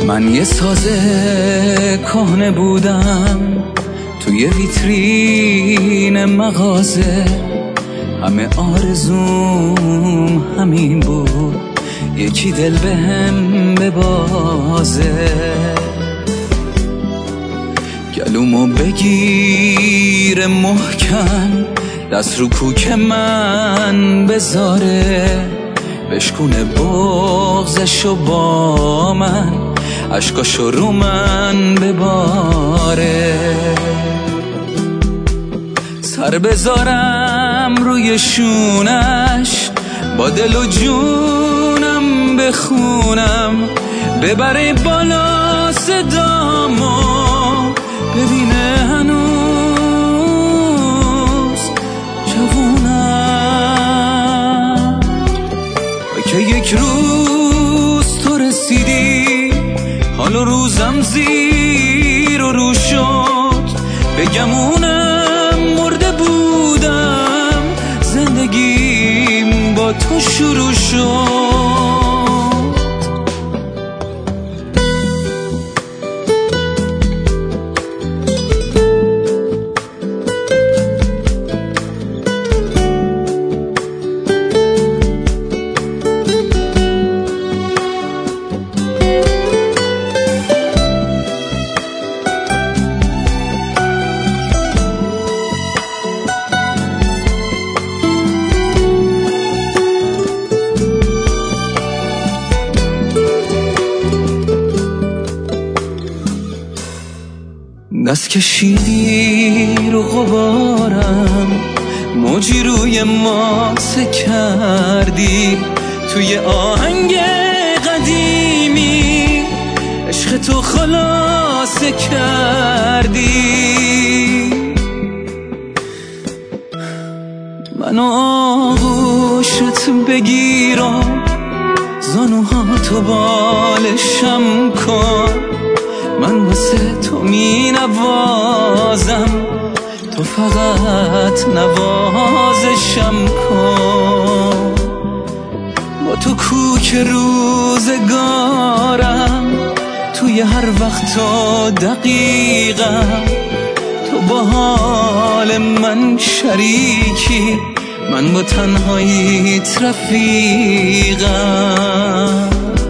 من یه ساز کهنه بودم توی ویترین مغازه، همه آرزوم همین بود، یکی دل بهم ببازه، گلومو بگیر محکم، دست رو کوک من بذاره، بشکونه بغضشو با من، عشقاشو رو من بباره، سر بذارم روی شونش، با دل و جونم بخونم، ببره بالا صدامو، ببینه هنوز جوونم، که یک روز تو رسیدی، حال و روزم زیر و رو شد، بگمونم مرده بودم، زندگیم با تو شروع شد. دست کشیدی رو غبارم، موجی روی ماسه کردی، توی آهنگ قدیمی عشق تو خلاصه کردی، منو آغوشت بگیرم، زانوهاتو بالشم کن، من واسه تو می نوازم، تو فقط نوازشم کن، با تو کوک روزگارم، توی هر وقت و دقیقم، تو با حال من شریکی، من با تنهاییت رفیقم،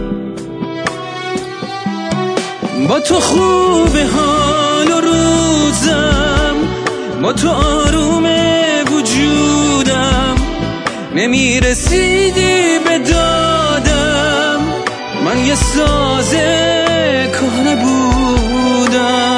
با تو خوب حال و روزم، با تو آروم وجودم، نمیرسیدی به دادم، من یه ساز کهنه بودم.